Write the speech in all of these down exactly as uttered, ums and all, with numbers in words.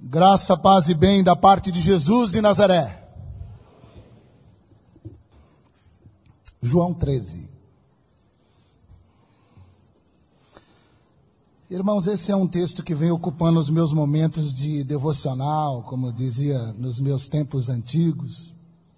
Graça, paz e bem da parte de Jesus de Nazaré. João treze. Irmãos, esse é um texto que vem ocupando os meus momentos de devocional, como eu dizia nos meus tempos antigos.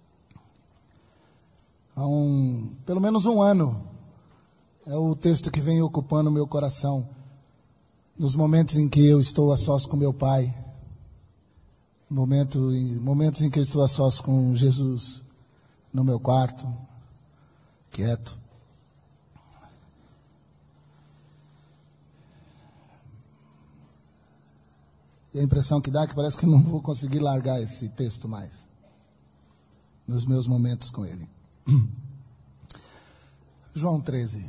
Há um, pelo menos um ano, é o texto que vem ocupando o meu coração, nos momentos em que eu estou a sós com meu Pai. Momento, momentos em que eu estou a sós com Jesus, no meu quarto, quieto. E a impressão que dá é que parece que eu não vou conseguir largar esse texto mais, nos meus momentos com ele. João treze.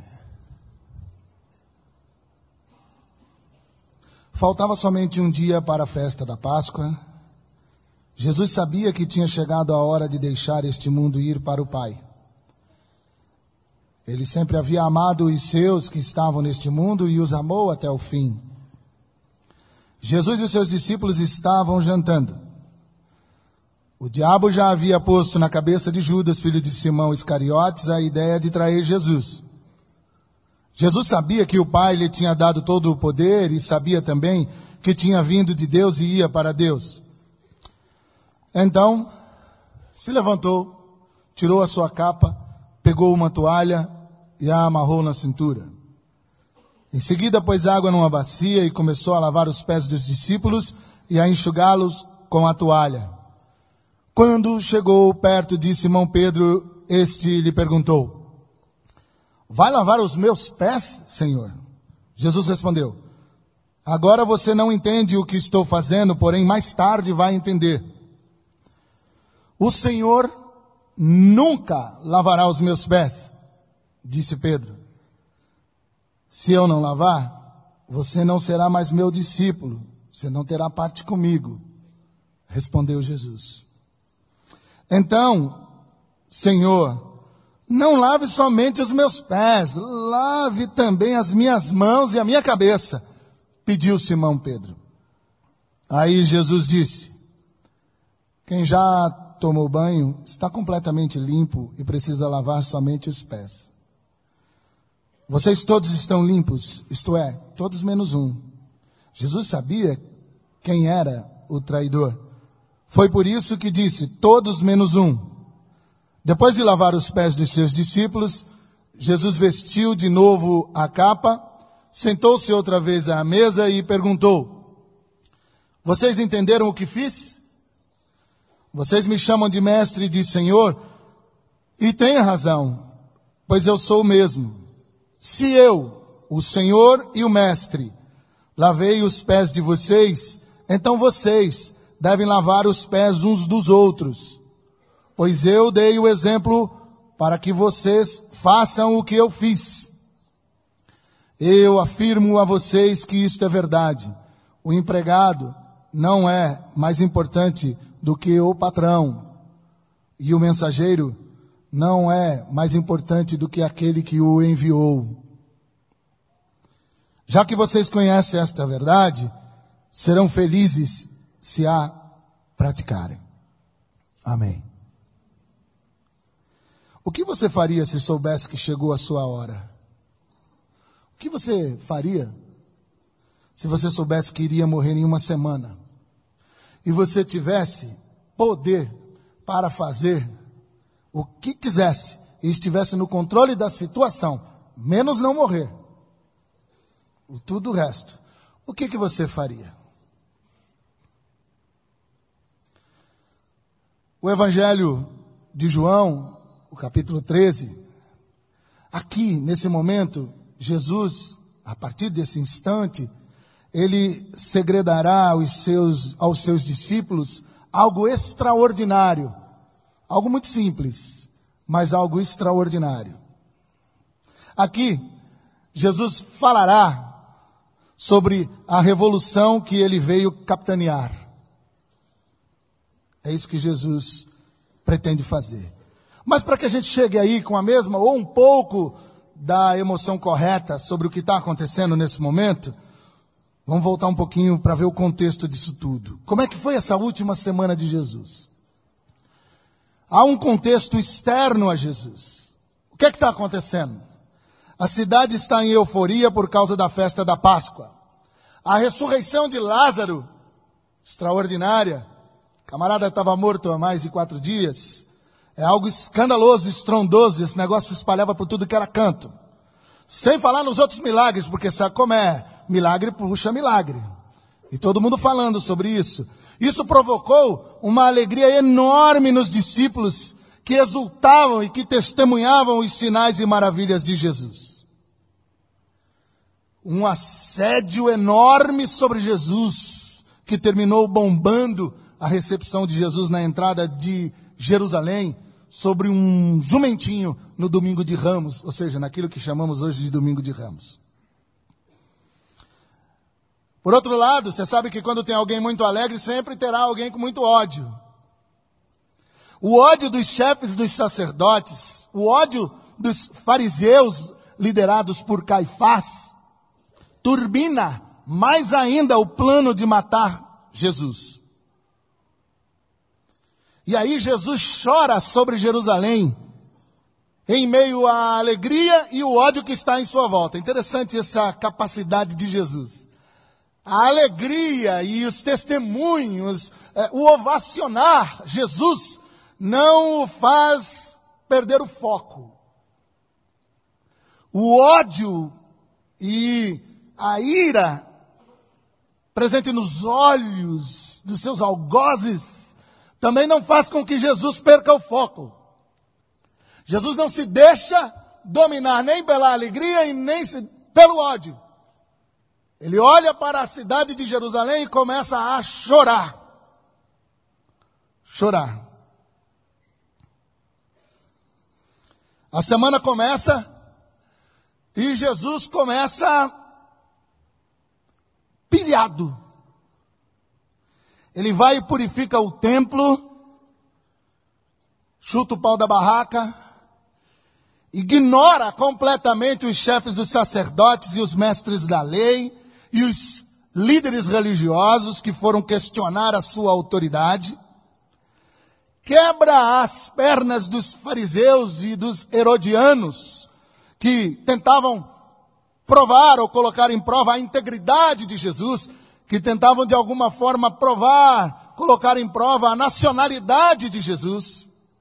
Faltava somente um dia para a festa da Páscoa. Jesus sabia que tinha chegado a hora de deixar este mundo e ir para o Pai. Ele sempre havia amado os seus que estavam neste mundo e os amou até o fim. Jesus e os seus discípulos estavam jantando. O diabo já havia posto na cabeça de Judas, filho de Simão Iscariotes, a ideia de trair Jesus. Jesus sabia que o Pai lhe tinha dado todo o poder e sabia também que tinha vindo de Deus e ia para Deus. Então, se levantou, tirou a sua capa, pegou uma toalha e a amarrou na cintura. Em seguida, pôs água numa bacia e começou a lavar os pés dos discípulos e a enxugá-los com a toalha. Quando chegou perto de Simão Pedro, este lhe perguntou: vai lavar os meus pés, Senhor? Jesus respondeu: agora você não entende o que estou fazendo, porém mais tarde vai entender. O Senhor nunca lavará os meus pés, disse Pedro. Se eu não lavar, você não será mais meu discípulo, você não terá parte comigo, respondeu Jesus. Então, Senhor, não lave somente os meus pés, lave também as minhas mãos e a minha cabeça, pediu Simão Pedro. Aí Jesus disse: quem já tomou banho está completamente limpo e precisa lavar somente os pés. Vocês todos estão limpos, isto é, todos menos um. Jesus sabia quem era o traidor. Foi por isso que disse, todos menos um. Depois de lavar os pés dos seus discípulos, Jesus vestiu de novo a capa, sentou-se outra vez à mesa e perguntou: vocês entenderam o que fiz? Vocês me chamam de mestre e de Senhor, e têm razão, pois eu sou o mesmo. Se eu, o Senhor e o mestre, lavei os pés de vocês, então vocês devem lavar os pés uns dos outros. Pois eu dei o exemplo para que vocês façam o que eu fiz. Eu afirmo a vocês que isto é verdade. O empregado não é mais importante do que o patrão, e o mensageiro não é mais importante do que aquele que o enviou. Já que vocês conhecem esta verdade, serão felizes se a praticarem. Amém. O que você faria se soubesse que chegou a sua hora? O que você faria se você soubesse que iria morrer em uma semana? E você tivesse poder para fazer o que quisesse e estivesse no controle da situação, menos não morrer, o tudo o resto, o que, que você faria? O Evangelho de João, o capítulo treze, aqui, nesse momento, Jesus, a partir desse instante, ele segredará aos seus, aos seus discípulos algo extraordinário, algo muito simples, mas algo extraordinário. Aqui, Jesus falará sobre a revolução que ele veio capitanear. É isso que Jesus pretende fazer. Mas para que a gente chegue aí com a mesma ou um pouco da emoção correta sobre o que está acontecendo nesse momento, Vamos voltar um pouquinho para ver o contexto disso tudo. Como é que foi essa última semana de Jesus? Há um contexto externo a Jesus. O que é que está acontecendo? A cidade está em euforia por causa da festa da Páscoa. A ressurreição de Lázaro, extraordinária. O camarada estava morto há mais de quatro dias. É algo escandaloso, estrondoso. Esse negócio se espalhava por tudo que era canto. Sem falar nos outros milagres, porque sabe como é? Milagre puxa milagre. E todo mundo falando sobre isso. Isso provocou uma alegria enorme nos discípulos que exultavam e que testemunhavam os sinais e maravilhas de Jesus. Um assédio enorme sobre Jesus, que terminou bombando a recepção de Jesus na entrada de Jerusalém, sobre um jumentinho no domingo de Ramos, ou seja, naquilo que chamamos hoje de domingo de Ramos. Por outro lado, você sabe que quando tem alguém muito alegre, sempre terá alguém com muito ódio. O ódio dos chefes dos sacerdotes, o ódio dos fariseus liderados por Caifás, turbina mais ainda o plano de matar Jesus. E aí Jesus chora sobre Jerusalém, em meio à alegria e o ódio que está em sua volta. Interessante essa capacidade de Jesus. A alegria e os testemunhos, é, o ovacionar Jesus não o faz perder o foco. O ódio e a ira presente nos olhos dos seus algozes também não faz com que Jesus perca o foco. Jesus não se deixa dominar nem pela alegria e nem se, pelo ódio. Ele olha para a cidade de Jerusalém e começa a chorar. Chorar. A semana começa e Jesus começa pilhado. Ele vai e purifica o templo, chuta o pau da barraca, ignora completamente os chefes dos sacerdotes e os mestres da lei e os líderes religiosos que foram questionar a sua autoridade, quebra as pernas dos fariseus e dos herodianos que tentavam provar ou colocar em prova a integridade de Jesus, que tentavam de alguma forma provar, colocar em prova a nacionalidade de Jesus,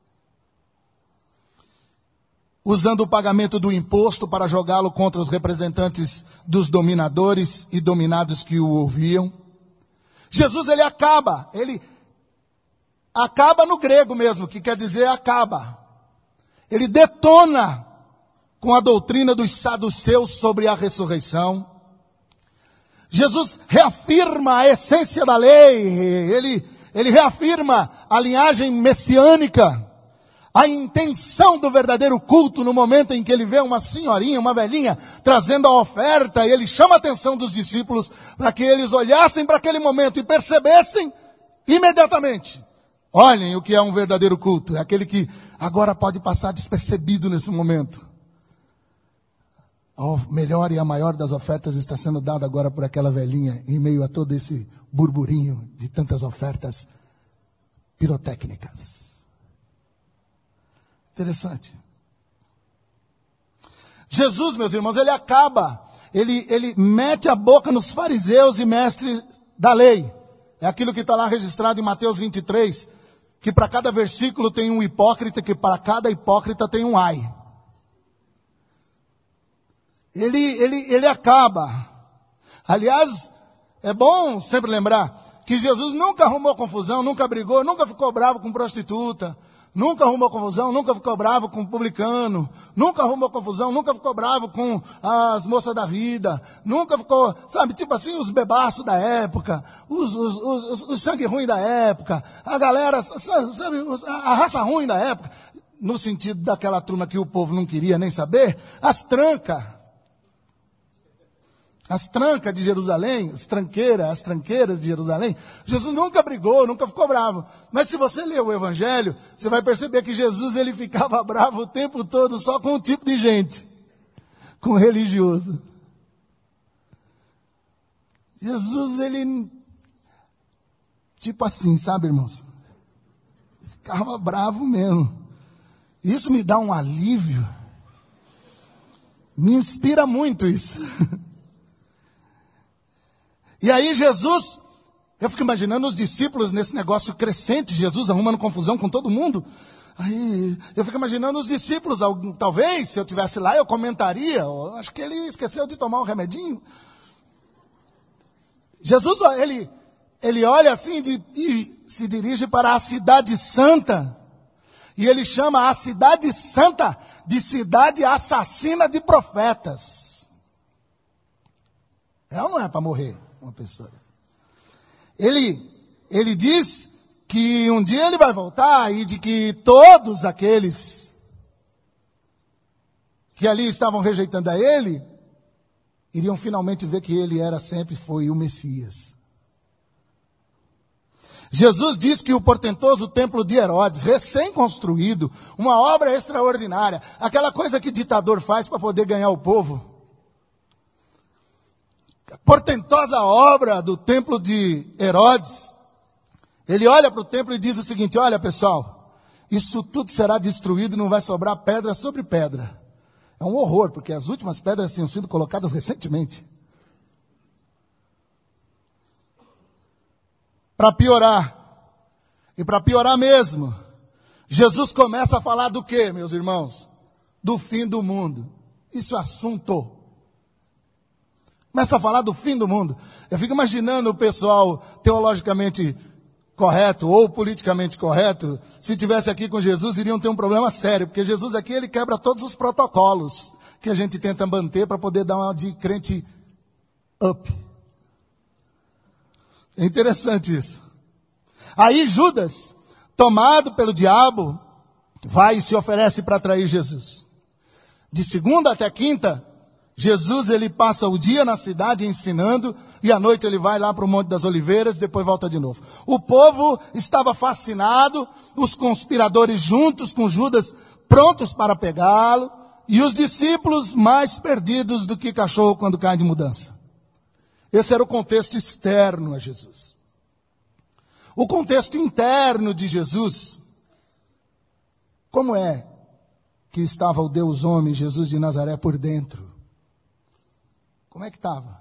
usando o pagamento do imposto para jogá-lo contra os representantes dos dominadores e dominados que o ouviam. Jesus, ele acaba, ele acaba no grego mesmo, que quer dizer acaba. Ele detona com a doutrina dos saduceus sobre a ressurreição. Jesus reafirma a essência da lei, ele, ele reafirma a linhagem messiânica, a intenção do verdadeiro culto no momento em que ele vê uma senhorinha, uma velhinha, trazendo a oferta, e ele chama a atenção dos discípulos para que eles olhassem para aquele momento e percebessem imediatamente. Olhem o que é um verdadeiro culto, é aquele que agora pode passar despercebido nesse momento. A melhor e a maior das ofertas está sendo dada agora por aquela velhinha, em meio a todo esse burburinho de tantas ofertas pirotécnicas. Interessante. Jesus, meus irmãos, ele acaba, ele, ele mete a boca nos fariseus e mestres da lei. É aquilo que está lá registrado em Mateus vinte e três, que para cada versículo tem um hipócrita, que para cada hipócrita tem um ai. Ele, ele, ele acaba. Aliás, é bom sempre lembrar que Jesus nunca arrumou confusão, nunca brigou, nunca ficou bravo com prostituta, nunca arrumou confusão, nunca ficou bravo com publicano, nunca arrumou confusão, nunca ficou bravo com as moças da vida, nunca ficou, sabe, tipo assim, os bebaços da época, os, os, os, os sangue ruim da época, a galera, sabe, a raça ruim da época, no sentido daquela turma que o povo não queria nem saber, as trancas. As trancas de Jerusalém, as tranqueiras, as tranqueiras de Jerusalém, Jesus nunca brigou, nunca ficou bravo. Mas se você ler o Evangelho, você vai perceber que Jesus ele ficava bravo o tempo todo só com um tipo de gente, com religioso. Jesus, ele, tipo assim, sabe, irmãos? Ficava bravo mesmo. Isso me dá um alívio. Me inspira muito isso. E aí Jesus, eu fico imaginando os discípulos nesse negócio crescente, Jesus arrumando confusão com todo mundo. Aí eu fico imaginando os discípulos, talvez, se eu estivesse lá, eu comentaria, acho que ele esqueceu de tomar um remedinho. Jesus, ele, ele olha assim de, e se dirige para a cidade santa, e ele chama a cidade santa de cidade assassina de profetas. É ou não é para morrer uma pessoa? Ele, ele diz que um dia ele vai voltar e de que todos aqueles que ali estavam rejeitando a ele, iriam finalmente ver que ele era sempre foi o Messias. Jesus diz que o portentoso templo de Herodes, recém-construído, uma obra extraordinária, aquela coisa que ditador faz para poder ganhar o povo, a portentosa obra do templo de Herodes, ele olha para o templo e diz o seguinte: olha pessoal, isso tudo será destruído e não vai sobrar pedra sobre pedra. É um horror, porque as últimas pedras tinham sido colocadas recentemente. Para piorar, e para piorar mesmo, Jesus começa a falar do quê, meus irmãos? Do fim do mundo. Isso é assunto. Começa a falar do fim do mundo. Eu fico imaginando o pessoal teologicamente correto ou politicamente correto, se tivesse aqui com Jesus, iriam ter um problema sério, porque Jesus aqui, ele quebra todos os protocolos que a gente tenta manter para poder dar uma de crente up. É interessante isso. Aí Judas, tomado pelo diabo, vai e se oferece para trair Jesus. De segunda até quinta, Jesus, ele passa o dia na cidade ensinando, e à noite ele vai lá para o Monte das Oliveiras, depois volta de novo. O povo estava fascinado, os conspiradores juntos com Judas, prontos para pegá-lo, e os discípulos mais perdidos do que cachorro quando cai de mudança. Esse era o contexto externo a Jesus. O contexto interno de Jesus, como é que estava o Deus homem, Jesus de Nazaré, por dentro? Como é que estava?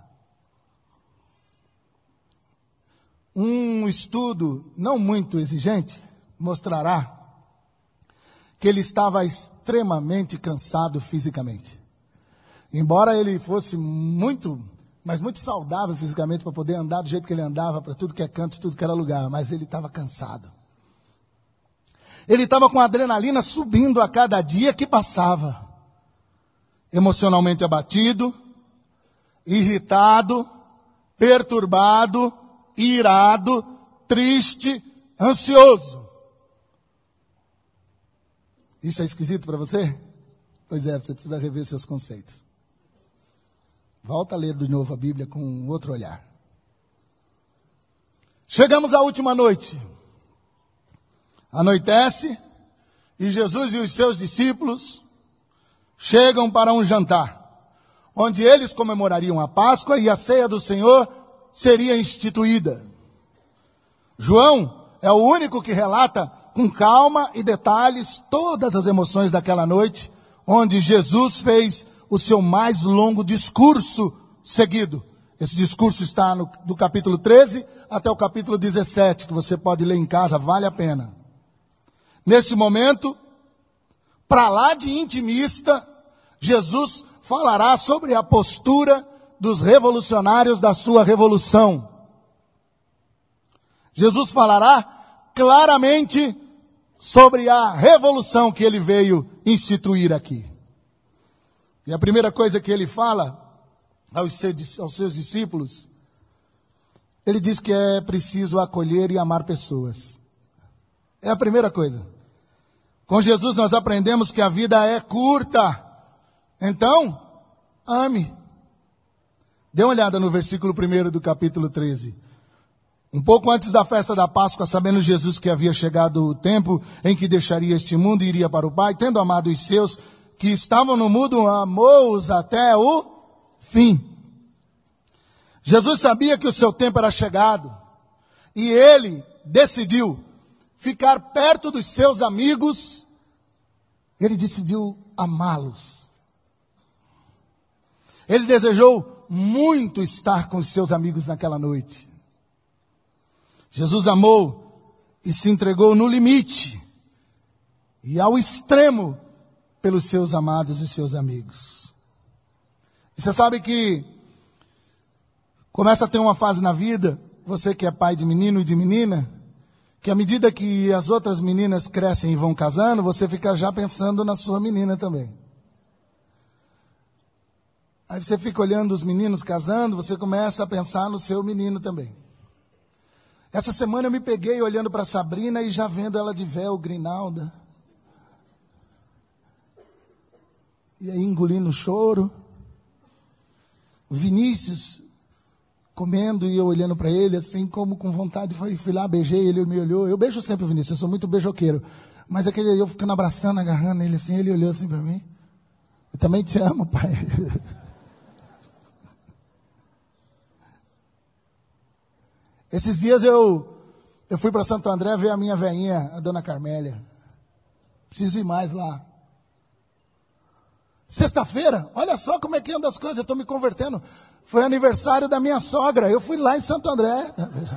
Um estudo não muito exigente mostrará que ele estava extremamente cansado fisicamente. Embora ele fosse muito, mas muito saudável fisicamente para poder andar do jeito que ele andava, para tudo que é canto, tudo que era lugar, mas ele estava cansado. Ele estava com a adrenalina subindo a cada dia que passava. Emocionalmente abatido, irritado, perturbado, irado, triste, ansioso. Isso é esquisito para você? Pois é, você precisa rever seus conceitos. Volta a ler de novo a Bíblia com outro olhar. Chegamos à última noite. Anoitece e Jesus e os seus discípulos chegam para um jantar, onde eles comemorariam a Páscoa e a ceia do Senhor seria instituída. João é o único que relata com calma e detalhes todas as emoções daquela noite, onde Jesus fez o seu mais longo discurso seguido. Esse discurso está no, do capítulo treze até o capítulo dezessete, que você pode ler em casa, vale a pena. Nesse momento, para lá de intimista, Jesus falará sobre a postura dos revolucionários da sua revolução. Jesus falará claramente sobre a revolução que ele veio instituir aqui. E a primeira coisa que ele fala aos seus discípulos, ele diz que é preciso acolher e amar pessoas. É a primeira coisa. Com Jesus nós aprendemos que a vida é curta. Então, ame. Dê uma olhada no versículo primeiro do capítulo treze. Um pouco antes da festa da Páscoa, sabendo Jesus que havia chegado o tempo em que deixaria este mundo e iria para o Pai, tendo amado os seus que estavam no mundo, amou-os até o fim. Jesus sabia que o seu tempo era chegado e ele decidiu ficar perto dos seus amigos. Ele decidiu amá-los. Ele desejou muito estar com os seus amigos naquela noite. Jesus amou e se entregou no limite e ao extremo pelos seus amados e seus amigos. E você sabe que começa a ter uma fase na vida, você que é pai de menino e de menina, que à medida que as outras meninas crescem e vão casando, você fica já pensando na sua menina também. Aí você fica olhando os meninos casando, você começa a pensar no seu menino também. Essa semana eu me peguei olhando para Sabrina e já vendo ela de véu, grinalda. E aí engolindo o choro. O Vinícius comendo e eu olhando para ele, assim como com vontade, fui, fui lá, beijei, ele me olhou. Eu beijo sempre o Vinícius, eu sou muito beijoqueiro. Mas aquele eu ficando abraçando, agarrando ele assim, ele olhou assim para mim. Eu também te amo, pai. Esses dias eu, eu fui para Santo André ver a minha velhinha, a dona Carmélia. Preciso ir mais lá. Sexta-feira, olha só como é que anda as coisas, eu estou me convertendo. Foi aniversário da minha sogra, eu fui lá em Santo André.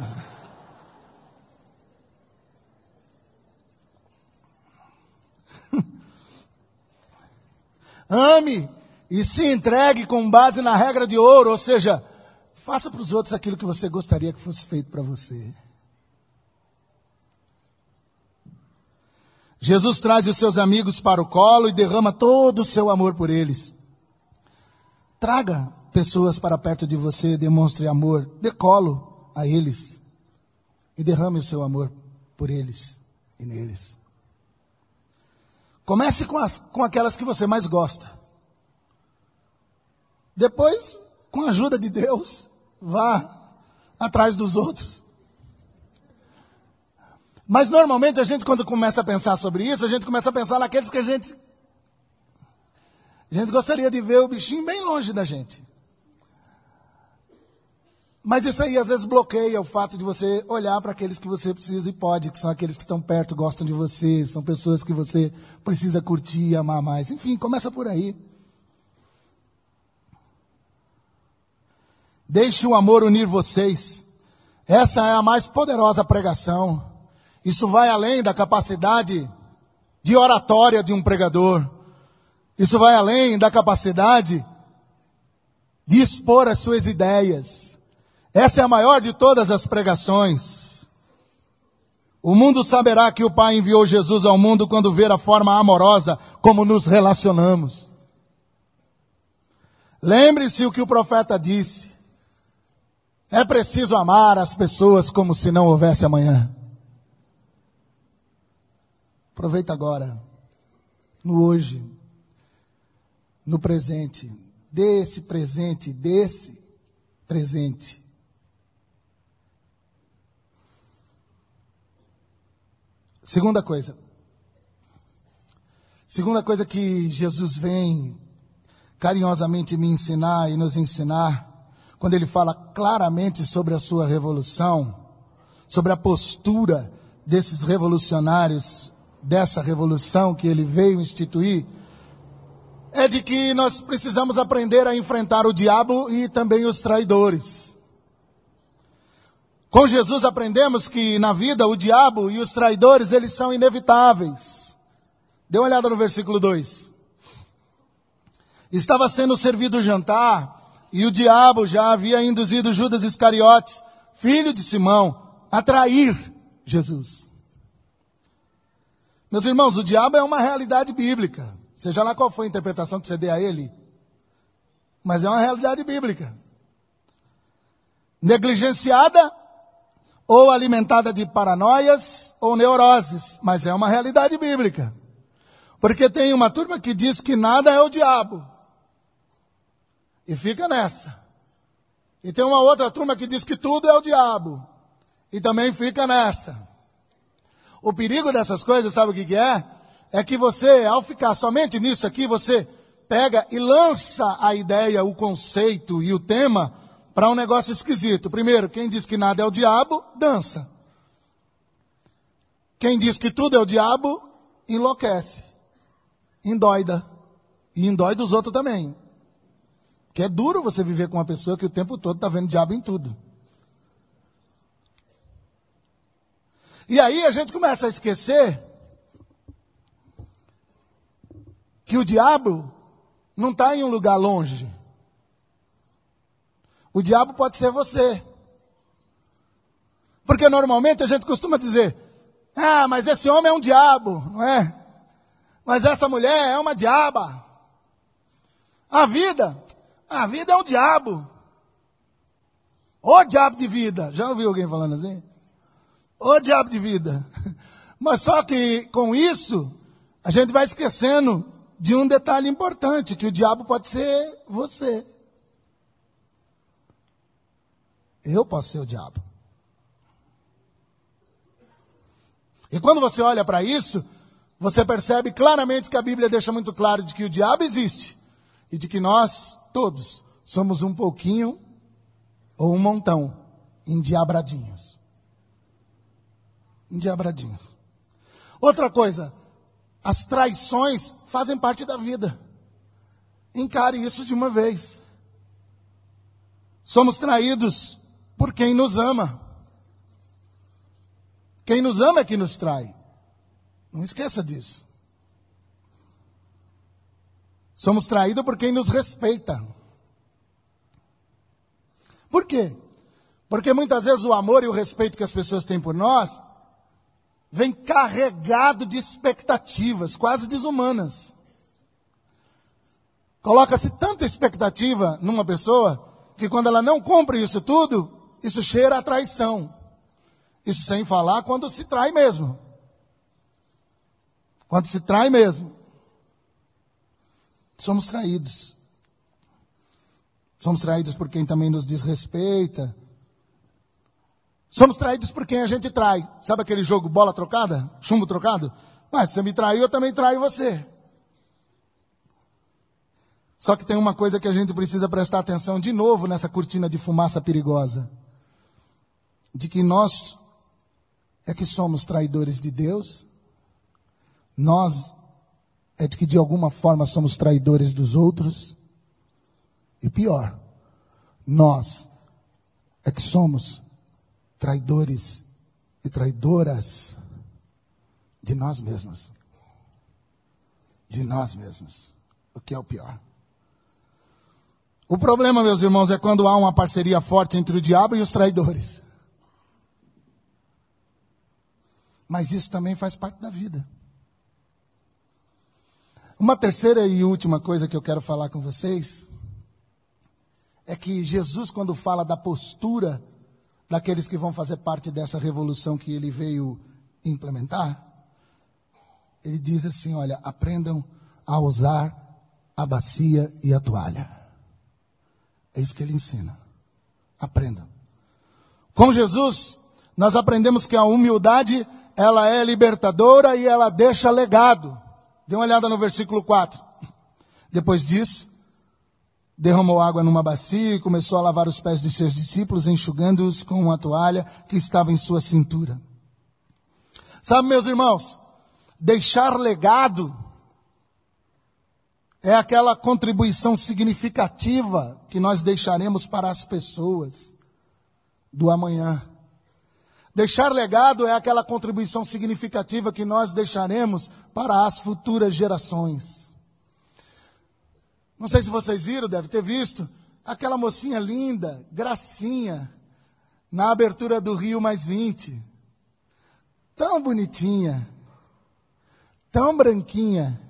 Ame e se entregue com base na regra de ouro, ou seja, faça para os outros aquilo que você gostaria que fosse feito para você. Jesus traz os seus amigos para o colo e derrama todo o seu amor por eles. Traga pessoas para perto de você, demonstre amor, dê colo a eles e derrame o seu amor por eles e neles. Comece com, as, com aquelas que você mais gosta. Depois, com a ajuda de Deus, vá atrás dos outros. Mas normalmente a gente, quando começa a pensar sobre isso, a gente começa a pensar naqueles que a gente... A gente gostaria de ver o bichinho bem longe da gente. Mas isso aí às vezes bloqueia o fato de você olhar para aqueles que você precisa e pode, que são aqueles que estão perto, gostam de você, são pessoas que você precisa curtir e amar mais. Enfim, começa por aí. Deixe o amor unir vocês. Essa é a mais poderosa pregação. Isso vai além da capacidade de oratória de um pregador. Isso vai além da capacidade de expor as suas ideias. Essa é a maior de todas as pregações. O mundo saberá que o Pai enviou Jesus ao mundo quando ver a forma amorosa como nos relacionamos. Lembre-se o que o profeta disse. É preciso amar as pessoas como se não houvesse amanhã. Aproveita agora, no hoje, no presente. Dê esse presente, desse presente. Segunda coisa. Segunda coisa que Jesus vem carinhosamente me ensinar e nos ensinar, quando ele fala claramente sobre a sua revolução, sobre a postura desses revolucionários, dessa revolução que ele veio instituir, é de que nós precisamos aprender a enfrentar o diabo e também os traidores. Com Jesus aprendemos que na vida o diabo e os traidores, eles são inevitáveis. Dê uma olhada no versículo dois. Estava sendo servido o jantar e o diabo já havia induzido Judas Iscariotes, filho de Simão, a trair Jesus. Meus irmãos, o diabo é uma realidade bíblica. Seja lá qual for a interpretação que você dê a ele, mas é uma realidade bíblica. Negligenciada ou alimentada de paranoias ou neuroses, mas é uma realidade bíblica. Porque tem uma turma que diz que nada é o diabo, e fica nessa. E tem uma outra turma que diz que tudo é o diabo, e também fica nessa. O perigo dessas coisas, sabe o que que é? É que você, ao ficar somente nisso aqui, você pega e lança a ideia, o conceito e o tema para um negócio esquisito. Primeiro, quem diz que nada é o diabo, dança. Quem diz que tudo é o diabo, enlouquece, endoida. E endoida os outros também. Porque é duro você viver com uma pessoa que o tempo todo está vendo diabo em tudo. E aí a gente começa a esquecer que o diabo não está em um lugar longe. O diabo pode ser você. Porque normalmente a gente costuma dizer, ah, mas esse homem é um diabo, não é? Mas essa mulher é uma diaba. A vida, a vida é um diabo. Ô diabo de vida. Já ouviu alguém falando assim? Ô diabo de vida. Mas só que com isso, a gente vai esquecendo de um detalhe importante, que o diabo pode ser você. Eu posso ser o diabo. E quando você olha para isso, você percebe claramente que a Bíblia deixa muito claro de que o diabo existe. E de que nós, todos, somos um pouquinho ou um montão endiabradinhos. Endiabradinhos. Outra coisa, as traições fazem parte da vida. Encare isso de uma vez. Somos traídos por quem nos ama. Quem nos ama é que nos trai. Não esqueça disso. Somos traídos por quem nos respeita. Por quê? Porque muitas vezes o amor e o respeito que as pessoas têm por nós vem carregado de expectativas quase desumanas. Coloca-se tanta expectativa numa pessoa que quando ela não cumpre isso tudo, isso cheira a traição. Isso sem falar quando se trai mesmo. Quando se trai mesmo. Somos traídos. Somos traídos por quem também nos desrespeita. Somos traídos por quem a gente trai. Sabe aquele jogo bola trocada? Chumbo trocado? Mas você me traiu, eu também traio você. Só que tem uma coisa que a gente precisa prestar atenção de novo nessa cortina de fumaça perigosa. De que nós é que somos traidores de Deus. Nós é de que de alguma forma somos traidores dos outros. E pior, nós é que somos traidores e traidoras de nós mesmos. De nós mesmos. O que é o pior. O problema, meus irmãos, é quando há uma parceria forte entre o diabo e os traidores. Mas isso também faz parte da vida. Uma terceira e última coisa que eu quero falar com vocês é que Jesus, quando fala da postura daqueles que vão fazer parte dessa revolução que ele veio implementar, ele diz assim, olha, aprendam a usar a bacia e a toalha. É isso que ele ensina. Aprendam. Com Jesus, nós aprendemos que a humildade, ela é libertadora e ela deixa legado. Dê uma olhada no versículo quatro. Depois disso, derramou água numa bacia e começou a lavar os pés dos seus discípulos, enxugando-os com uma toalha que estava em sua cintura. Sabe, meus irmãos, deixar legado é aquela contribuição significativa que nós deixaremos para as pessoas do amanhã. Deixar legado é aquela contribuição significativa que nós deixaremos para as futuras gerações. Não sei se vocês viram, deve ter visto, aquela mocinha linda, gracinha, na abertura do Rio Mais vinte. Tão bonitinha, tão branquinha,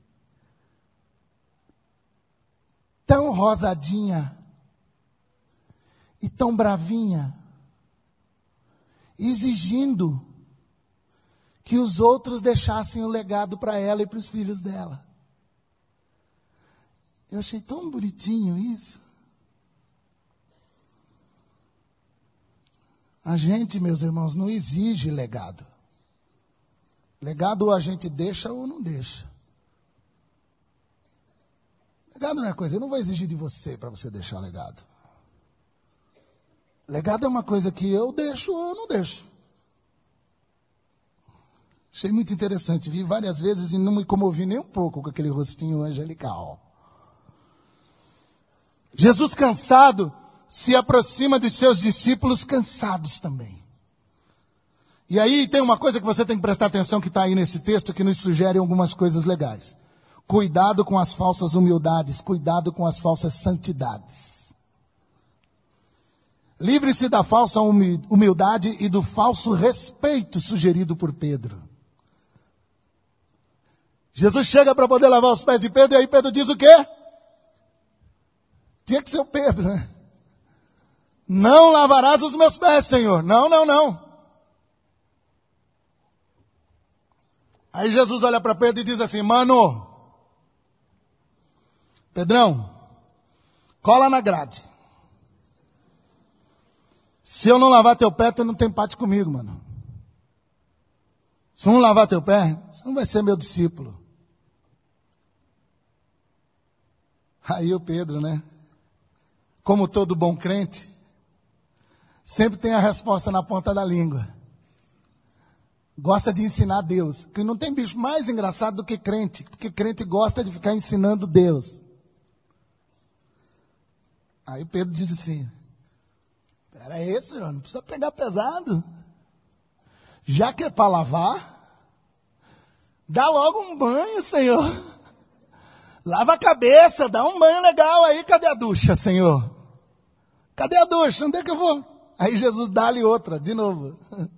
tão rosadinha e tão bravinha, exigindo que os outros deixassem o legado para ela e para os filhos dela. Eu achei tão bonitinho isso. A gente, meus irmãos, não exige legado. Legado ou a gente deixa ou não deixa. Legado não é coisa, eu não vou exigir de você para você deixar legado. Legado é uma coisa que eu deixo ou eu não deixo. Achei muito interessante. Vi várias vezes e não me comovi nem um pouco com aquele rostinho angelical. Jesus, cansado, se aproxima dos seus discípulos cansados também. E aí tem uma coisa que você tem que prestar atenção que está aí nesse texto que nos sugere algumas coisas legais. Cuidado com as falsas humildades, cuidado com as falsas santidades. Livre-se da falsa humildade e do falso respeito sugerido por Pedro. Jesus chega para poder lavar os pés de Pedro e aí Pedro diz o quê? Tinha que ser o Pedro, né? Não lavarás os meus pés, Senhor. Não, não, não. Aí Jesus olha para Pedro e diz assim, mano, Pedrão, cola na grade. Se eu não lavar teu pé, tu não tem parte comigo, mano. Se eu não lavar teu pé, você não vai ser meu discípulo. Aí o Pedro, né? Como todo bom crente, sempre tem a resposta na ponta da língua. Gosta de ensinar Deus. Que não tem bicho mais engraçado do que crente. Porque crente gosta de ficar ensinando Deus. Aí Pedro diz assim, pera aí, senhor, não precisa pegar pesado. Já que é para lavar, dá logo um banho, Senhor. Lava a cabeça, dá um banho legal aí. Cadê a ducha, Senhor? Cadê a ducha? Onde é que eu vou? Aí Jesus dá-lhe outra, de novo.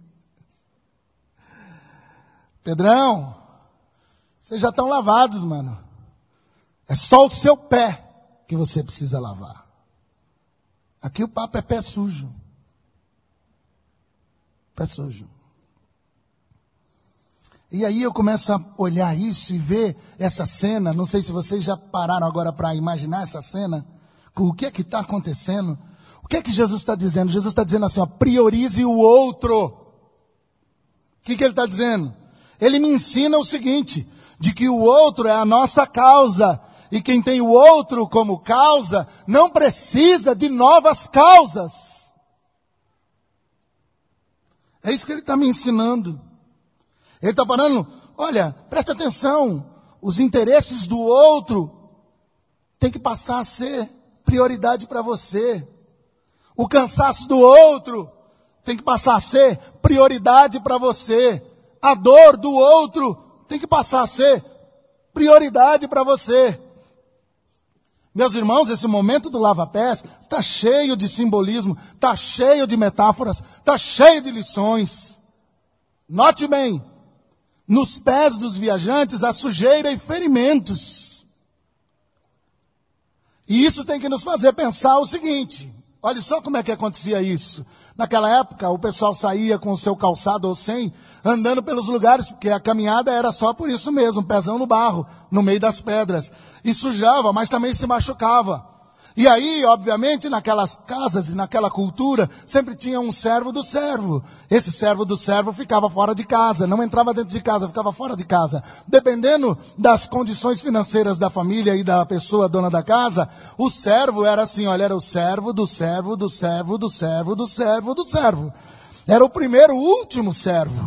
Pedrão, vocês já estão lavados, mano. É só o seu pé que você precisa lavar. Aqui o papo é pé sujo. Pé sujo. E aí eu começo a olhar isso e ver essa cena. Não sei se vocês já pararam agora para imaginar essa cena. Com o que é que está acontecendo? O que é que Jesus está dizendo? Jesus está dizendo assim, ó, priorize o outro. O que, que ele está dizendo? Ele me ensina o seguinte, de que o outro é a nossa causa. E quem tem o outro como causa, não precisa de novas causas. É isso que ele está me ensinando. Ele está falando, olha, presta atenção, os interesses do outro tem que passar a ser prioridade para você. O cansaço do outro tem que passar a ser prioridade para você. A dor do outro tem que passar a ser prioridade para você. Meus irmãos, esse momento do lava-pés está cheio de simbolismo, está cheio de metáforas, está cheio de lições. Note bem, nos pés dos viajantes há sujeira e ferimentos. E isso tem que nos fazer pensar o seguinte, olha só como é que acontecia isso. Naquela época, o pessoal saía com o seu calçado ou sem, andando pelos lugares, porque a caminhada era só por isso mesmo, pezão no barro, no meio das pedras. E sujava, mas também se machucava. E aí, obviamente, naquelas casas e naquela cultura, sempre tinha um servo do servo. Esse servo do servo ficava fora de casa, não entrava dentro de casa, ficava fora de casa. Dependendo das condições financeiras da família e da pessoa dona da casa, o servo era assim, olha, era o servo do servo, do servo, do servo, do servo, do servo. Era o primeiro, o último servo.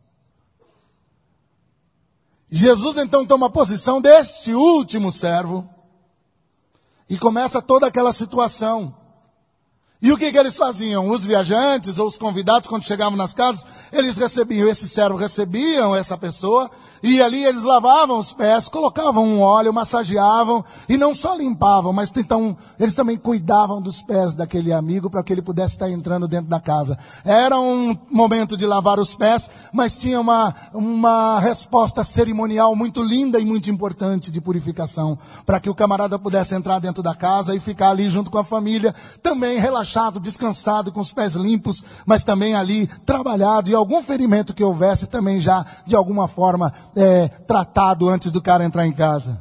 Jesus então toma a posição deste último servo. E começa toda aquela situação. E o que, que eles faziam? Os viajantes ou os convidados, quando chegavam nas casas, eles recebiam, esse servo recebiam essa pessoa, e ali eles lavavam os pés, colocavam um óleo, massageavam, e não só limpavam, mas então, eles também cuidavam dos pés daquele amigo, para que ele pudesse estar entrando dentro da casa. Era um momento de lavar os pés, mas tinha uma, uma resposta cerimonial muito linda e muito importante de purificação, para que o camarada pudesse entrar dentro da casa e ficar ali junto com a família, também relaxado, descansado, com os pés limpos, mas também ali trabalhado, e algum ferimento que houvesse também já, de alguma forma, é, tratado antes do cara entrar em casa.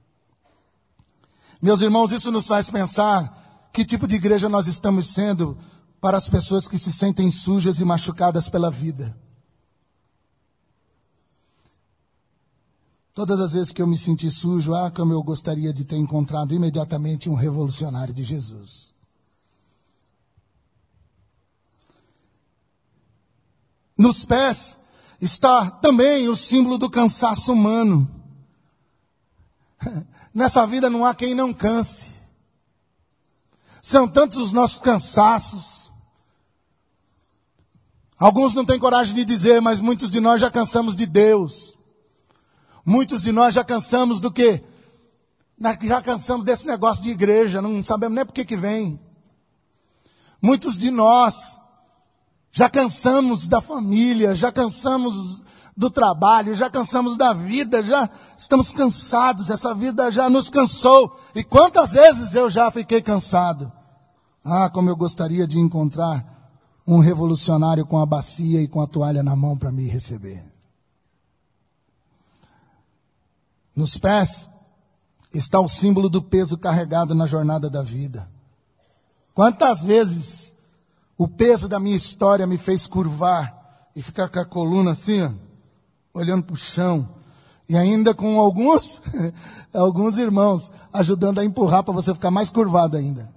Meus irmãos, isso nos faz pensar que tipo de igreja nós estamos sendo para as pessoas que se sentem sujas e machucadas pela vida. Todas as vezes que eu me senti sujo, ah, como eu gostaria de ter encontrado imediatamente um revolucionário de Jesus. Nos pés está também o símbolo do cansaço humano. Nessa vida não há quem não canse. São tantos os nossos cansaços. Alguns não têm coragem de dizer, mas muitos de nós já cansamos de Deus. Muitos de nós já cansamos do quê? Já cansamos desse negócio de igreja, não sabemos nem por que que vem. Muitos de nós já cansamos da família, já cansamos do trabalho, já cansamos da vida, já estamos cansados, essa vida já nos cansou. E quantas vezes eu já fiquei cansado? Ah, como eu gostaria de encontrar um revolucionário com a bacia e com a toalha na mão para me receber. Nos pés está o símbolo do peso carregado na jornada da vida. Quantas vezes o peso da minha história me fez curvar e ficar com a coluna assim, ó, olhando para o chão. E ainda com alguns, alguns irmãos ajudando a empurrar para você ficar mais curvado ainda.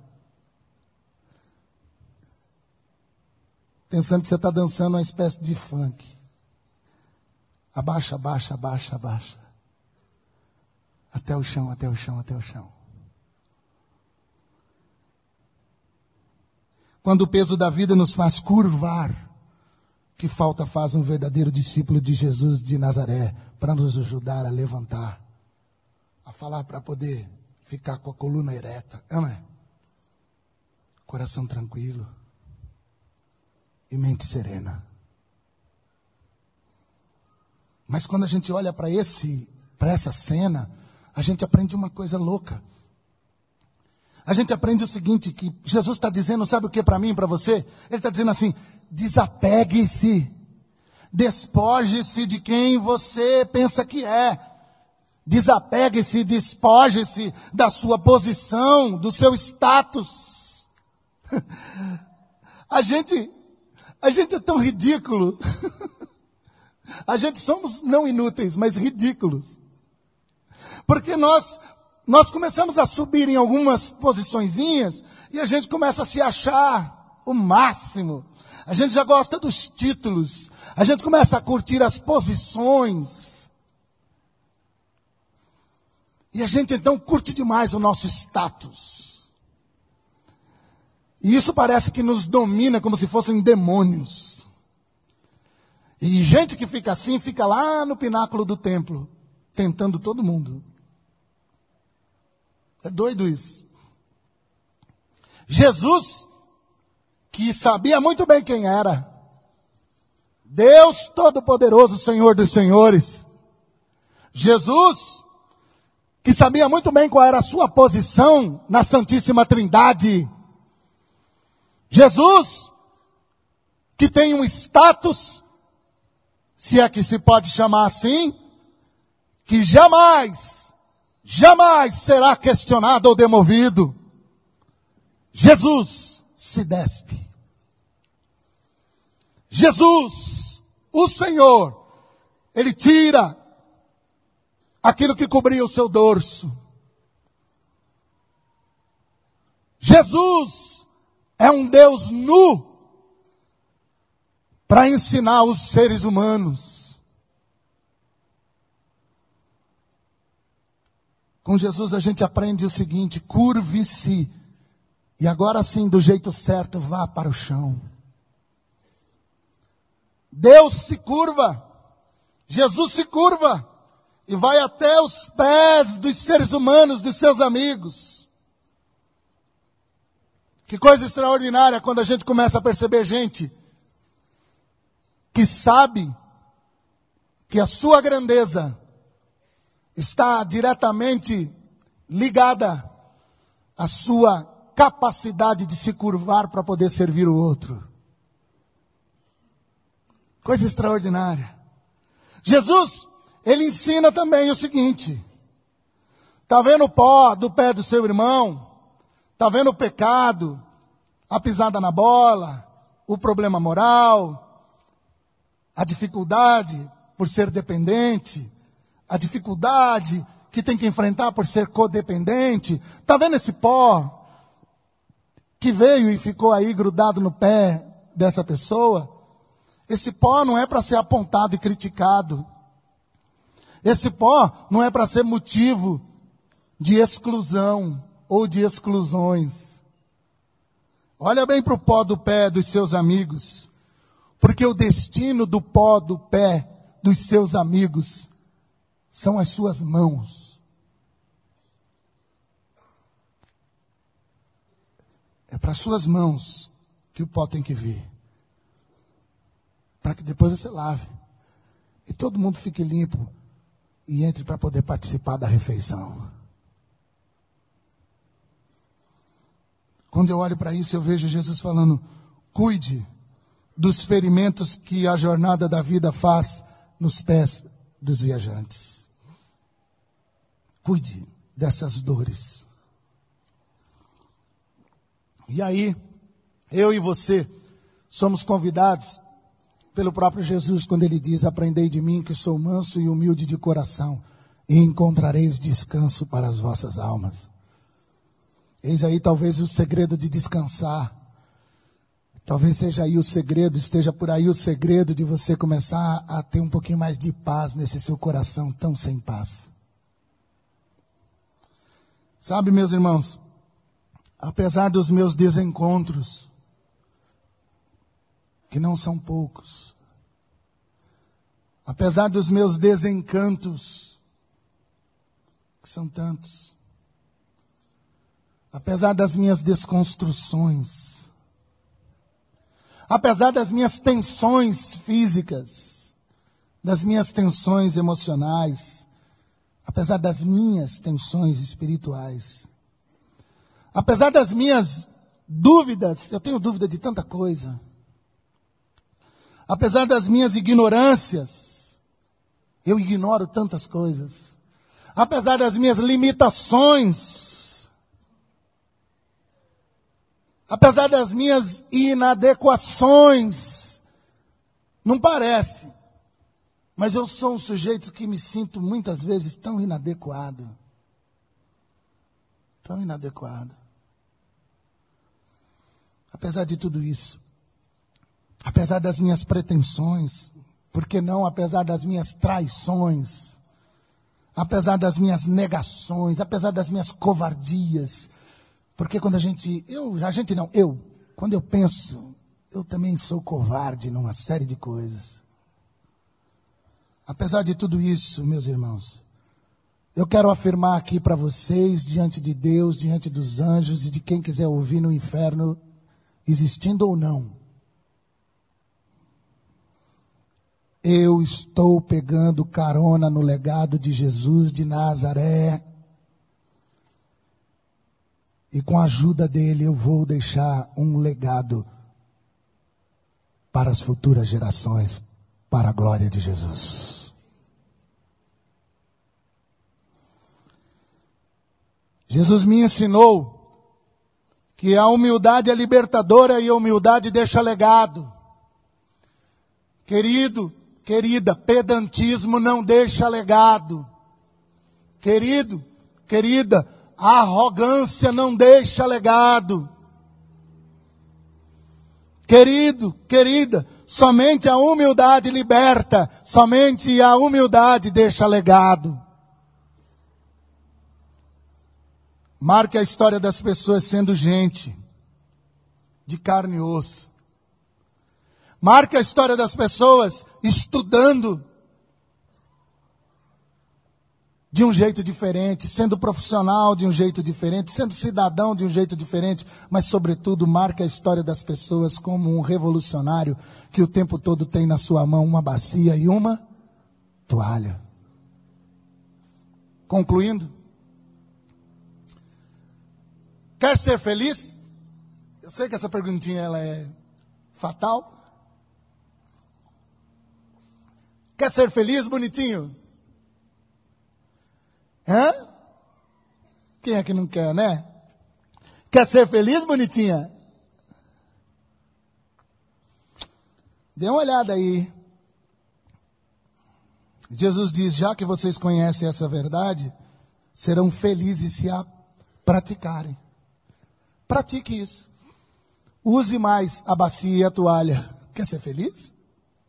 Pensando que você está dançando uma espécie de funk. Abaixa, abaixa, abaixa, abaixa. Até o chão, até o chão, até o chão. Quando o peso da vida nos faz curvar, que falta faz um verdadeiro discípulo de Jesus de Nazaré para nos ajudar a levantar, a falar para poder ficar com a coluna ereta, não é? Coração tranquilo e mente serena. Mas quando a gente olha para esse, para essa cena, a gente aprende uma coisa louca. A gente aprende o seguinte, que Jesus está dizendo, sabe o que para mim e para você? Ele está dizendo assim, desapegue-se, despoje-se de quem você pensa que é. Desapegue-se, despoje-se da sua posição, do seu status. A gente, a gente é tão ridículo. A gente somos não inúteis, mas ridículos. Porque nós, nós começamos a subir em algumas posiçõezinhas e a gente começa a se achar o máximo. A gente já gosta dos títulos. A gente começa a curtir as posições. E a gente então curte demais o nosso status. E isso parece que nos domina como se fossem demônios. E gente que fica assim, fica lá no pináculo do templo, tentando todo mundo. É doido isso. Jesus, que sabia muito bem quem era, Deus Todo-Poderoso, Senhor dos Senhores. Jesus, que sabia muito bem qual era a sua posição na Santíssima Trindade. Jesus, que tem um status, se é que se pode chamar assim, que jamais, jamais será questionado ou demovido. Jesus se despe. Jesus, o Senhor, Ele tira aquilo que cobria o seu dorso. Jesus é um Deus nu para ensinar os seres humanos. Com Jesus a gente aprende o seguinte: curve-se, e agora sim, do jeito certo, vá para o chão. Deus se curva, Jesus se curva, e vai até os pés dos seres humanos, dos seus amigos. Que coisa extraordinária quando a gente começa a perceber gente que sabe que a sua grandeza está diretamente ligada à sua capacidade de se curvar para poder servir o outro. Coisa extraordinária. Jesus, ele ensina também o seguinte: está vendo o pó do pé do seu irmão? Está vendo o pecado, a pisada na bola, o problema moral, a dificuldade por ser dependente, a dificuldade que tem que enfrentar por ser codependente? Está vendo esse pó que veio e ficou aí grudado no pé dessa pessoa? Esse pó não é para ser apontado e criticado. Esse pó não é para ser motivo de exclusão ou de exclusões. Olha bem para o pó do pé dos seus amigos, porque o destino do pó do pé dos seus amigos são as suas mãos. É para as suas mãos que o pó tem que vir, para que depois você lave e todo mundo fique limpo e entre para poder participar da refeição. Quando eu olho para isso, eu vejo Jesus falando: cuide dos ferimentos que a jornada da vida faz nos pés dos viajantes. Cuide dessas dores. E aí, eu e você somos convidados pelo próprio Jesus, quando ele diz: aprendei de mim que sou manso e humilde de coração, e encontrareis descanso para as vossas almas. Eis aí talvez o segredo de descansar. Talvez seja aí o segredo, esteja por aí o segredo de você começar a ter um pouquinho mais de paz nesse seu coração tão sem paz. Sabe, meus irmãos, apesar dos meus desencontros, que não são poucos, apesar dos meus desencantos, que são tantos, apesar das minhas desconstruções, apesar das minhas tensões físicas, das minhas tensões emocionais, apesar das minhas tensões espirituais, apesar das minhas dúvidas, eu tenho dúvida de tanta coisa, apesar das minhas ignorâncias, eu ignoro tantas coisas, apesar das minhas limitações, apesar das minhas inadequações, não parece, mas eu sou um sujeito que me sinto muitas vezes tão inadequado, tão inadequado. Apesar de tudo isso, apesar das minhas pretensões, por que não apesar das minhas traições, apesar das minhas negações, apesar das minhas covardias, porque quando a gente, eu, a gente não, eu, quando eu penso, eu também sou covarde numa série de coisas. Apesar de tudo isso, meus irmãos, eu quero afirmar aqui para vocês, diante de Deus, diante dos anjos e de quem quiser ouvir no inferno, existindo ou não, eu estou pegando carona no legado de Jesus de Nazaré. E com a ajuda dele eu vou deixar um legado para as futuras gerações, para a glória de Jesus. Jesus me ensinou que a humildade é libertadora e a humildade deixa legado. Querido, querida, pedantismo não deixa legado. Querido, querida, a arrogância não deixa legado. Querido, querida, somente a humildade liberta, somente a humildade deixa legado. Marque a história das pessoas sendo gente, de carne e osso. Marque a história das pessoas estudando de um jeito diferente, sendo profissional de um jeito diferente, sendo cidadão de um jeito diferente, mas sobretudo marca a história das pessoas como um revolucionário que o tempo todo tem na sua mão uma bacia e uma toalha. Concluindo, quer ser feliz? Eu sei que essa perguntinha ela é fatal. Quer ser feliz, bonitinho? Hã? Quem é que não quer, né? Quer ser feliz, bonitinha? Dê uma olhada aí. Jesus diz, já que vocês conhecem essa verdade, serão felizes se a praticarem. Pratique isso. Use mais a bacia e a toalha. Quer ser feliz?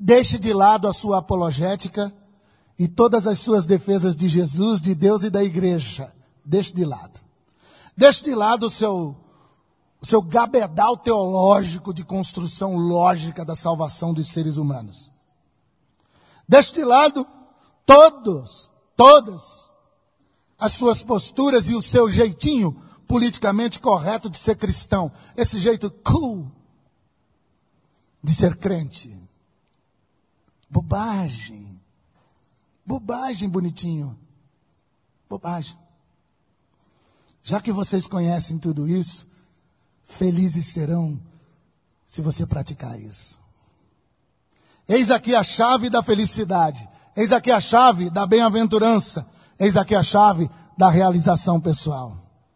Deixe de lado a sua apologética e todas as suas defesas de Jesus, de Deus e da igreja. Deixe de lado. Deixe de lado o seu, o seu gabedal teológico de construção lógica da salvação dos seres humanos. Deixe de lado todos, todas as suas posturas e o seu jeitinho politicamente correto de ser cristão. Esse jeito cool de ser crente. Bobagem. Bobagem, bonitinho. Bobagem. Já que vocês conhecem tudo isso, felizes serão se você praticar isso. Eis aqui a chave da felicidade. Eis aqui a chave da bem-aventurança. Eis aqui a chave da realização pessoal.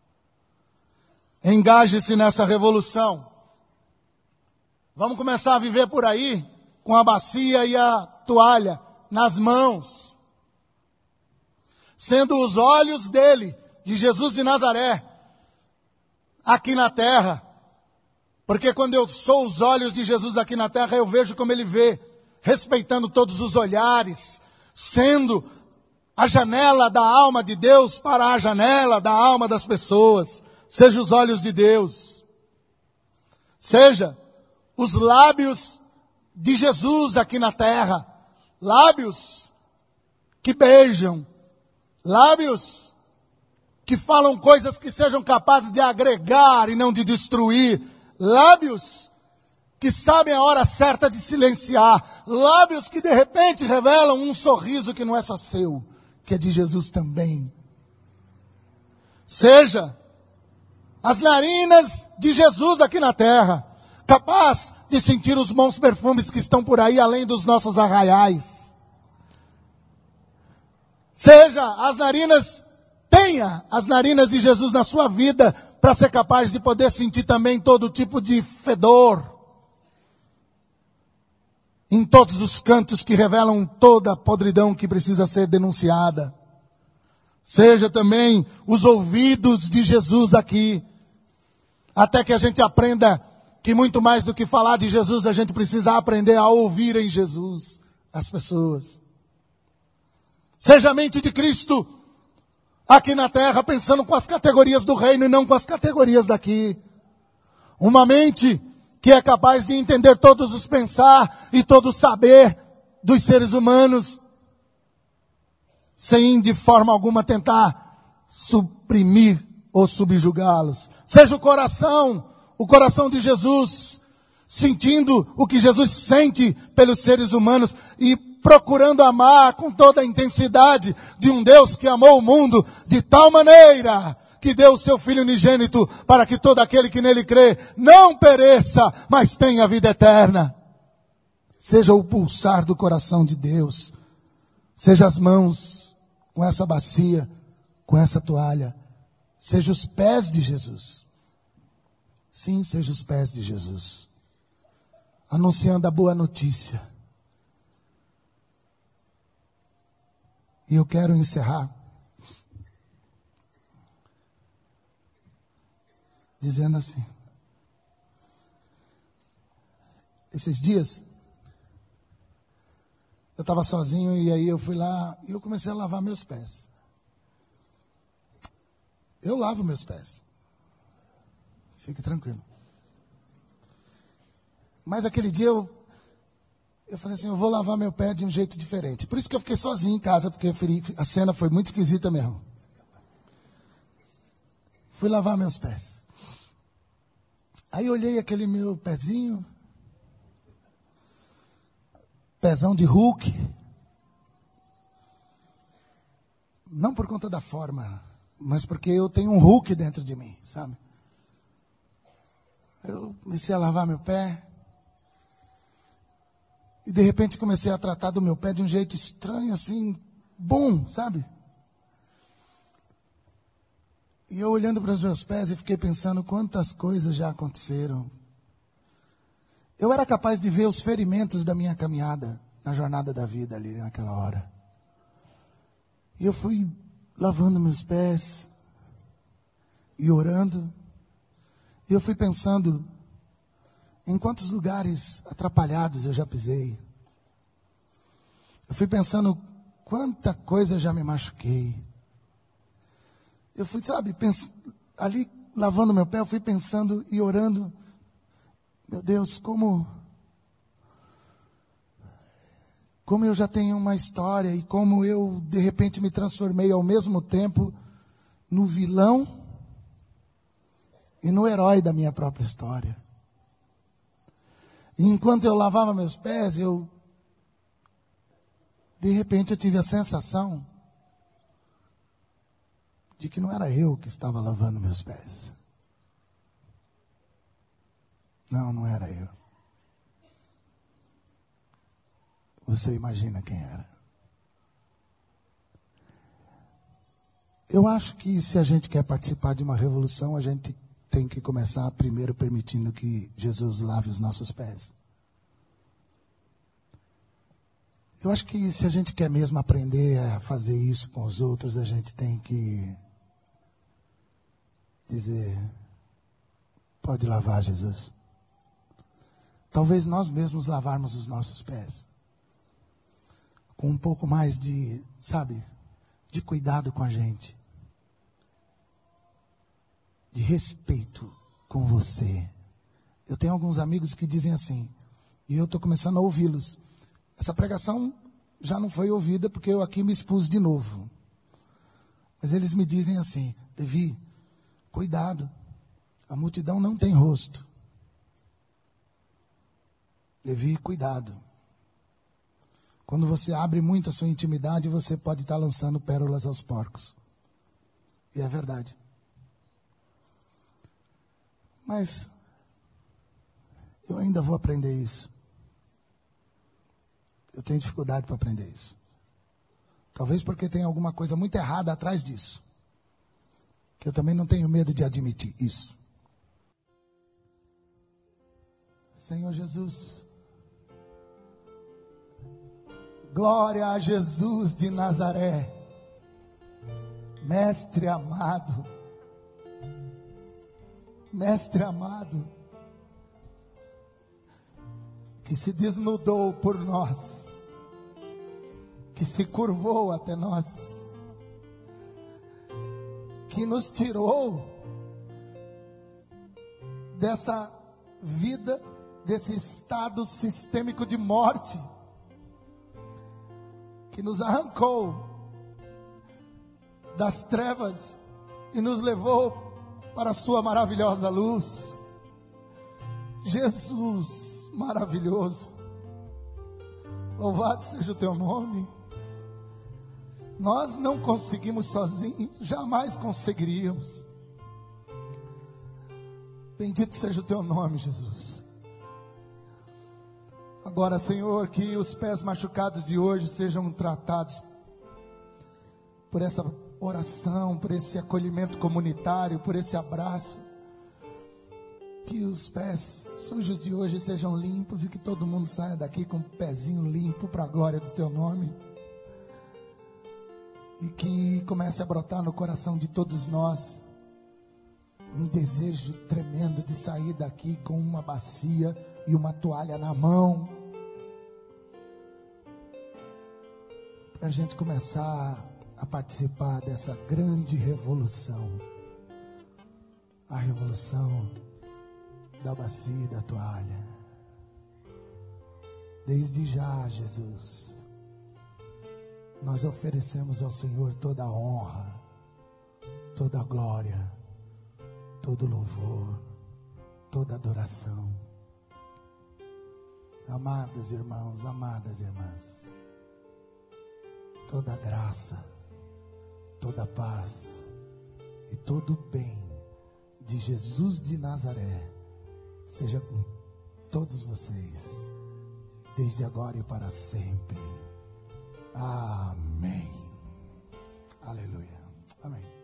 Engaje-se nessa revolução. Vamos começar a viver por aí com a bacia e a toalha nas mãos, sendo os olhos dele, de Jesus de Nazaré, aqui na terra. Porque quando eu sou os olhos de Jesus aqui na terra, eu vejo como ele vê, respeitando todos os olhares, sendo a janela da alma de Deus para a janela da alma das pessoas. Seja os olhos de Deus. Seja os lábios de Jesus aqui na terra. Lábios que beijam. Lábios que falam coisas que sejam capazes de agregar e não de destruir. Lábios que sabem a hora certa de silenciar. Lábios que de repente revelam um sorriso que não é só seu, que é de Jesus também. Seja as narinas de Jesus aqui na terra, capaz de sentir os bons perfumes que estão por aí além dos nossos arraiais. Seja as narinas, tenha as narinas de Jesus na sua vida, para ser capaz de poder sentir também todo tipo de fedor, em todos os cantos que revelam toda a podridão que precisa ser denunciada. Seja também os ouvidos de Jesus aqui, até que a gente aprenda que muito mais do que falar de Jesus, a gente precisa aprender a ouvir em Jesus as pessoas. Seja a mente de Cristo aqui na terra, pensando com as categorias do reino e não com as categorias daqui. Uma mente que é capaz de entender todos os pensar e todo o saber dos seres humanos, sem de forma alguma tentar suprimir ou subjugá-los. Seja o coração, o coração de Jesus, sentindo o que Jesus sente pelos seres humanos e procurando amar com toda a intensidade de um Deus que amou o mundo de tal maneira que deu o seu Filho unigênito para que todo aquele que nele crê não pereça, mas tenha vida eterna. Seja o pulsar do coração de Deus. Seja as mãos com essa bacia, com essa toalha. Seja os pés de Jesus. Sim, seja os pés de Jesus. Anunciando a boa notícia. E eu quero encerrar dizendo assim. Esses dias, eu estava sozinho e aí eu fui lá e eu comecei a lavar meus pés. Eu lavo meus pés. Fique tranquilo. Mas aquele dia eu, eu falei assim, eu vou lavar meu pé de um jeito diferente. Por isso que eu fiquei sozinho em casa, porque a cena foi muito esquisita mesmo. Fui lavar meus pés. Aí eu olhei aquele meu pezinho, pezão de Hulk. Não por conta da forma, mas porque eu tenho um Hulk dentro de mim, sabe? Eu comecei a lavar meu pé. E de repente comecei a tratar do meu pé de um jeito estranho, assim, bom, sabe? E eu olhando para os meus pés e fiquei pensando quantas coisas já aconteceram. Eu era capaz de ver os ferimentos da minha caminhada, na jornada da vida ali naquela hora. E eu fui lavando meus pés e orando. E eu fui pensando em quantos lugares atrapalhados eu já pisei. Eu fui pensando quanta coisa eu já me machuquei. Eu fui, sabe, pens... ali lavando meu pé, eu fui pensando e orando. Meu Deus, como... Como eu já tenho uma história e como eu, de repente, me transformei ao mesmo tempo no vilão e no herói da minha própria história. E enquanto eu lavava meus pés, eu, de repente, eu tive a sensação de que não era eu que estava lavando meus pés. Não, não era eu. Você imagina quem era. Eu acho que se a gente quer participar de uma revolução, a gente tem que começar primeiro permitindo que Jesus lave os nossos pés. Eu acho que se a gente quer mesmo aprender a fazer isso com os outros, a gente tem que dizer, pode lavar, Jesus. Talvez nós mesmos lavarmos os nossos pés. Com um pouco mais de, sabe, de cuidado com a gente. De respeito com você. Eu tenho alguns amigos que dizem assim, e eu estou começando a ouvi-los. Essa pregação já não foi ouvida porque eu aqui me expus de novo. Mas eles me dizem assim, Levi, cuidado, a multidão não tem rosto. Levi, cuidado. Quando você abre muito a sua intimidade, você pode estar lançando pérolas aos porcos. E é verdade. Mas eu ainda vou aprender isso. Eu tenho dificuldade para aprender isso. Talvez porque tem alguma coisa muito errada atrás disso. Que eu também não tenho medo de admitir isso. Senhor Jesus, glória a Jesus de Nazaré, Mestre amado, Mestre amado, que se desnudou por nós, que se curvou até nós, que nos tirou dessa vida, desse estado sistêmico de morte, que nos arrancou das trevas e nos levou para a sua maravilhosa luz. Jesus maravilhoso, louvado seja o teu nome. Nós não conseguimos sozinhos, jamais conseguiríamos. Bendito seja o teu nome, Jesus. Agora, Senhor, que os pés machucados de hoje sejam tratados por essa oração, por esse acolhimento comunitário, por esse abraço. Que os pés sujos de hoje sejam limpos e que todo mundo saia daqui com o pezinho limpo para a glória do teu nome. E que comece a brotar no coração de todos nós um desejo tremendo de sair daqui com uma bacia e uma toalha na mão, para a gente começar a participar dessa grande revolução, a revolução da bacia e da toalha. Desde já, Jesus, nós oferecemos ao Senhor toda a honra, toda a glória, todo louvor, toda adoração. Amados irmãos, amadas irmãs, toda graça, toda paz e todo bem de Jesus de Nazaré seja com todos vocês, desde agora e para sempre. Amém. Aleluia. Amém.